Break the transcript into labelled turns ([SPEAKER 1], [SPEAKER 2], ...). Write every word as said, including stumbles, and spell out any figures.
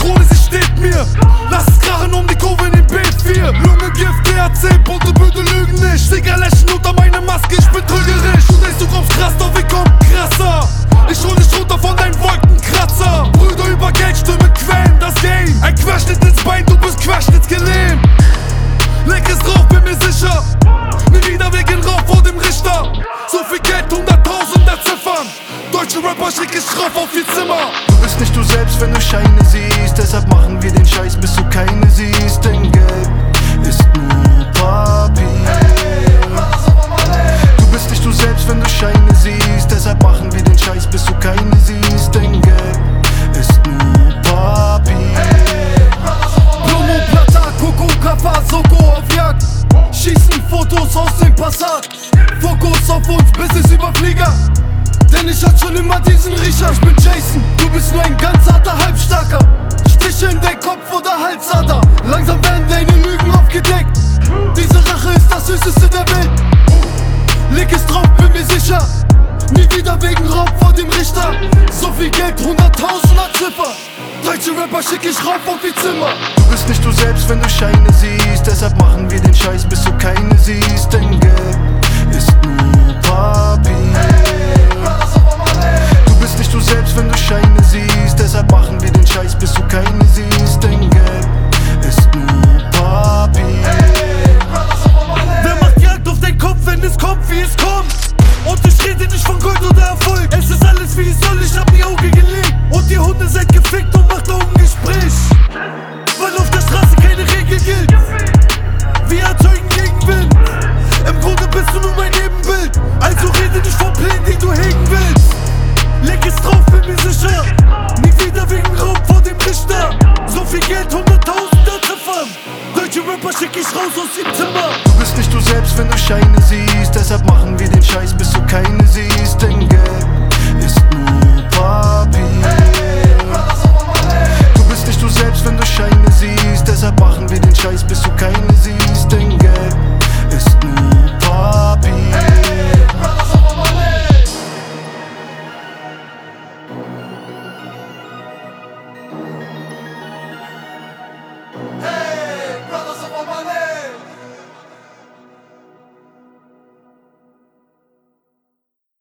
[SPEAKER 1] Krone, sie steht mir. Lass es krachen um die Kurve in den B vier. Lunge, Gift, T H C, bunte Böde lügen nicht. Siegerlächeln unter meiner Maske, ich bin trügerisch. Du denkst, du kommst krass, doch wir kommen krasser. Ich hol dich runter von deinen Wolkenkratzer. Brüder über Geldstürme quälen das Game. Ein Querschnitt ins Bein, du bist querschnittsgelähmt. Leg es drauf, bin mir sicher. Nie wieder wegen Raub vor dem Richter. So viel Geld, hunderttausender Ziffern. Deutsche Rapper schick ich rauf auf ihr Zimmer.
[SPEAKER 2] Du bist nicht du selbst, wenn du Scheine siehst. Deshalb machen wir den Scheiß, bis du keine siehst. Denn Geld ist nur Papier. Du bist nicht du selbst, wenn du Scheine siehst. Deshalb machen wir den Scheiß, bis du keine siehst. Denn Geld ist nur Papier.
[SPEAKER 1] Plomo, Plata, Coco, Kappa, Soko auf Jagd. Schießen Fotos aus dem Passat. Fokus auf uns, Business über Flieger. Denn ich hatte schon immer diesen Riecher. Ich bin Jason, du bist nur ein ganz harter Halbstarker. Stiche in den Kopf oder Halsader. Langsam werden deine Lügen aufgedeckt. Diese Rache ist das Süßeste der Welt. Leg es drauf, bin mir sicher. Nie wieder wegen Raub vor dem Richter. So viel Geld, hunderttausender Ziffer. Deutsche Rapper schick ich rauf auf die Zimmer.
[SPEAKER 2] Du bist nicht du selbst, wenn du Scheine siehst. Deshalb machen wir den Scheiß, bis du keine siehst. Denn Geld ist nur Papier. Du bist nicht du selbst, wenn du Scheine siehst. Deshalb machen wir den Scheiß, bis du keine siehst. Denn Geld ist nur Papier.
[SPEAKER 1] Wer macht Jagd auf deinen Kopf, wenn es kommt, wie es kommt? Und ich rede nicht von Gold oder Erfolg. Es ist alles wie es soll, ich hab die Augen gelegt. Und ihr Hunde seid gefickt und macht Augengespräch. Weil auf der Straße keine Regel gilt. Wir erzeugen Gegenwind. Im Grunde bist du nur mein Ebenbild. Also rede nicht von Plänen, die du hegen willst. Leg es drauf, bin mir sicher. Nie wieder wegen Raub vor dem Richter. So viel Geld, hunderttausender Ziffern. Deutsche Rapper schick ich raus aus dem Zimmer.
[SPEAKER 2] Du bist nicht du selbst, wenn du Scheine siehst. Deshalb machen wir den Scheiß, bis du keine